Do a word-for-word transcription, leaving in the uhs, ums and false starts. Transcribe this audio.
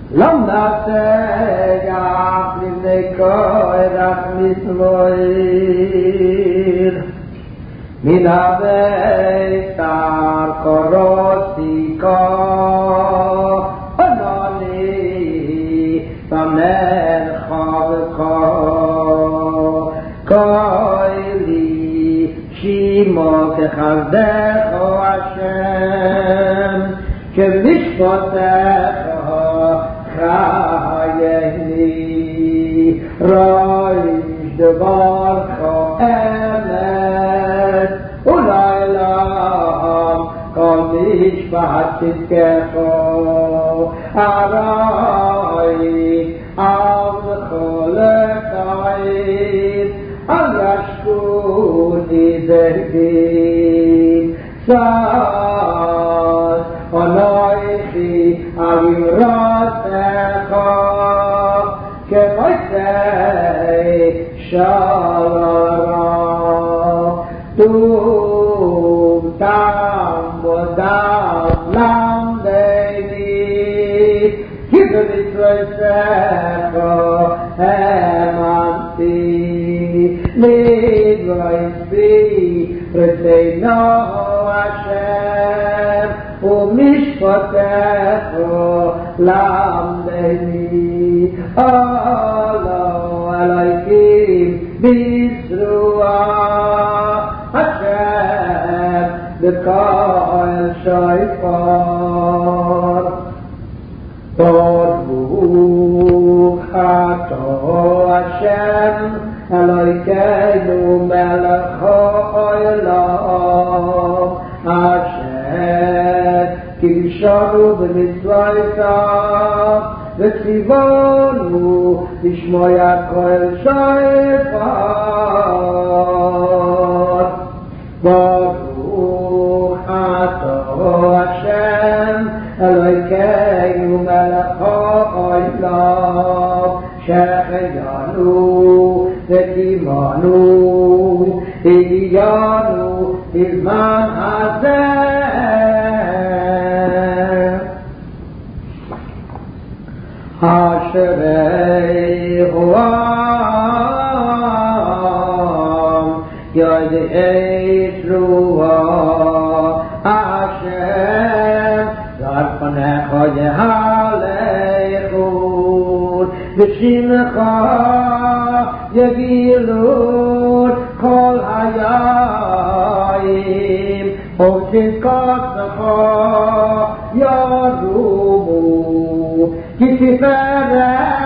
למנתק לפני כוח מצויר מן הביתר קורוסיקו ענני במרחב כהלי שימו כחסדך השם כמשפטך חייני ראיש דבר אמת ולילה כל משפט צדקך ארעי על חולתיים אל ישכוני בגדי צד עלייכי על ימרתך כמויתי שלרה דום תם ודם למדני כי במצוותך האמנתי לדברי רצונו השם ומשפטך למדני אלו אלוהים בזרוע השם בכל שופר ברוך אתה השם אלוהינו מלך העולם אשר קידשנו במצוותיו וציוונו לשמוע כל שופר ברוך אתה השם אלוהינו מלך העולם שהחיינו וקימנו והגיענו בזמן הזה אשרי העם יודעי תרועה השם זר פניך יהלכו בשמחה יגילו כל הימים ובצדקתך ירומו כי תפארת